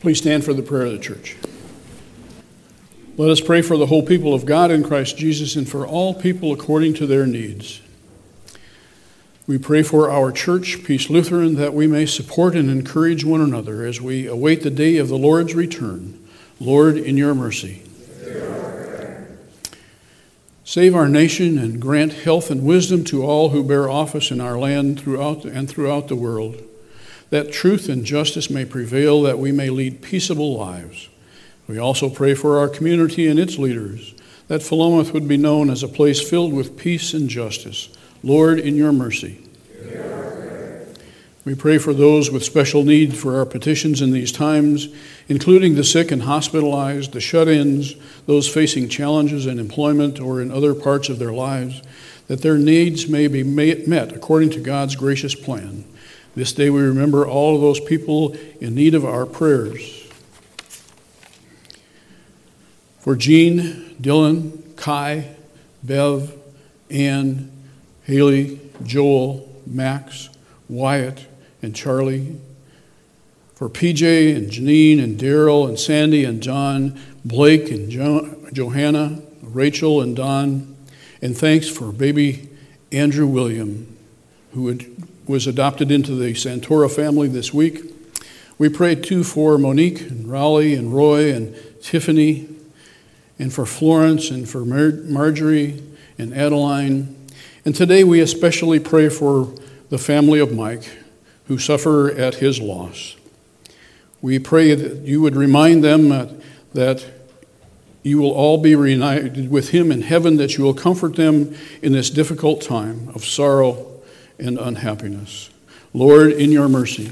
Please stand for the prayer of the church. Let us pray for the whole people of God in Christ Jesus and for all people according to their needs. We pray for our church, Peace Lutheran, that we may support and encourage one another as we await the day of the Lord's return. Lord, in your mercy. Save our nation and grant health and wisdom to all who bear office in our land throughout the world, that truth and justice may prevail, that we may lead peaceable lives. We also pray for our community and its leaders, that Philomath would be known as a place filled with peace and justice. Lord, in your mercy. We pray for those with special need for our petitions in these times, including the sick and hospitalized, the shut-ins, those facing challenges in employment or in other parts of their lives, that their needs may be met according to God's gracious plan. This day we remember all of those people in need of our prayers. For Jean, Dylan, Kai, Bev, Ann, Haley, Joel, Max, Wyatt, and Charlie. For PJ and Janine and Daryl and Sandy and John, Blake and Johanna, Rachel and Don. And thanks for baby Andrew William, who was adopted into the Santora family this week. We pray too for Monique and Raleigh and Roy and Tiffany, and for Florence and for Marjorie and Adeline. And today we especially pray for the family of Mike, who suffer at his loss. We pray that you would remind them that you will all be reunited with him in heaven, that you will comfort them in this difficult time of sorrow and unhappiness. Lord, in your mercy.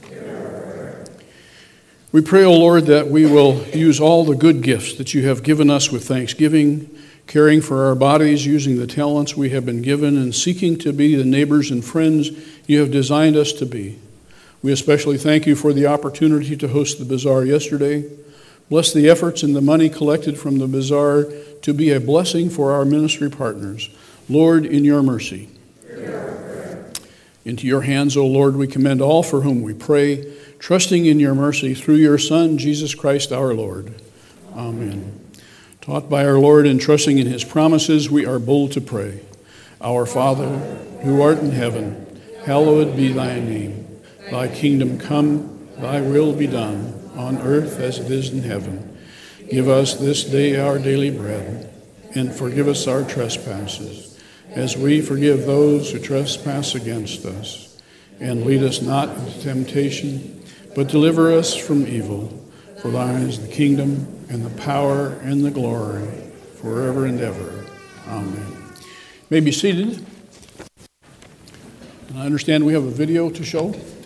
We pray, O Lord, that we will use all the good gifts that you have given us with thanksgiving, caring for our bodies, using the talents we have been given, and seeking to be the neighbors and friends you have designed us to be. We especially thank you for the opportunity to host the bazaar yesterday. Bless the efforts and the money collected from the bazaar to be a blessing for our ministry partners. Lord, in your mercy. Into your hands, O Lord, we commend all for whom we pray, trusting in your mercy through your Son, Jesus Christ our Lord. Amen. Taught by our Lord and trusting in his promises, we are bold to pray. Our Father, who art in heaven, hallowed be thy name. Thy kingdom come, thy will be done, on earth as it is in heaven. Give us this day our daily bread, and forgive us our trespasses, as we forgive those who trespass against us. And lead us not into temptation, but deliver us from evil. For thine is the kingdom, and the power, and the glory, forever and ever. Amen. You may be seated. And I understand we have a video to show.